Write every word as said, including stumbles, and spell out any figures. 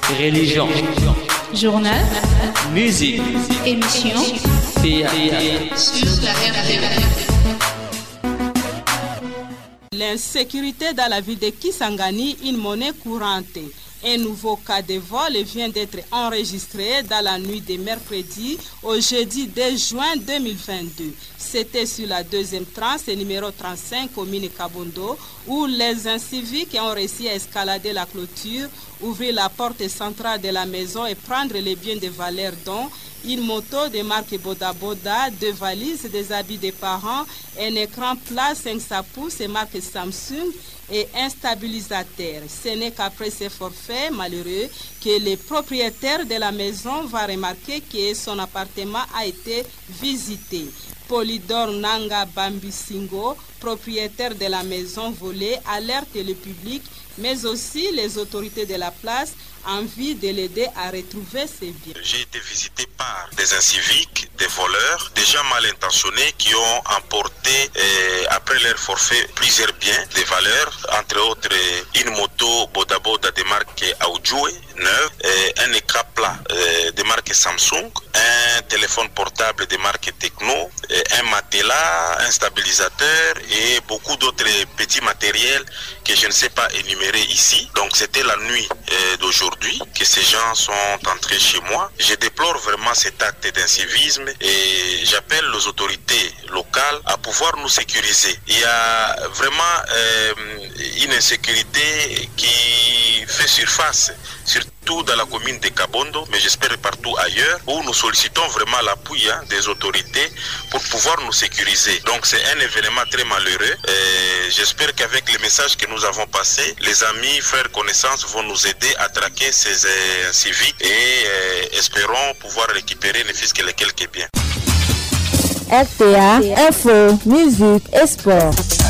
religion, journal, musique, émission, théâtre. sur la R T V. L'insécurité dans la ville de Kisangani, une monnaie courante. Un nouveau cas de vol vient d'être enregistré dans la nuit de mercredi au jeudi deux juin deux mille vingt-deux. C'était sur la deuxième tranche, numéro trente-cinq, commune Kabondo, où les inciviques ont réussi à escalader la clôture, ouvrir la porte centrale de la maison et prendre les biens de valeur dont une moto de marque Boda Boda, deux valises, des habits des parents, un écran plat cinq cents pouces et marque Samsung et un stabilisateur. Ce n'est qu'après ce forfait malheureux que le propriétaire de la maison va remarquer que son appartement a été visité. Polydor Nanga Bambisingo, propriétaire de la maison volée, alerte le public, mais aussi les autorités de la place en vue de l'aider à retrouver ses biens. J'ai été visité par des inciviques, des voleurs, des gens mal intentionnés qui ont emporté, euh, après leur forfait, plusieurs biens de valeur, entre autres une moto Boda Boda de marque Audjoué, neuve, un écran plat euh, de marque Samsung, un téléphone portable de marque Tecno, un matelas, un stabilisateur et beaucoup d'autres petits matériels que je ne sais pas énumérer ici. Donc c'était la nuit euh, d'aujourd'hui que ces gens sont entrés chez moi. Je déplore vraiment cet acte d'incivisme et j'appelle les autorités locales à pouvoir nous sécuriser. Il y a vraiment euh, une insécurité qui fait surface, surtout dans la commune de Kabondo, mais j'espère partout ailleurs, où nous sollicitons vraiment l'appui hein, des autorités pour pouvoir nous sécuriser. Donc c'est un événement très malheureux. Et j'espère qu'avec les messages que nous avons passés, les amis, frères, connaissances vont nous aider à traquer ces euh, civiques et euh, espérons pouvoir récupérer ne fût-ce que les quelques biens. R T A, info, musique et sport.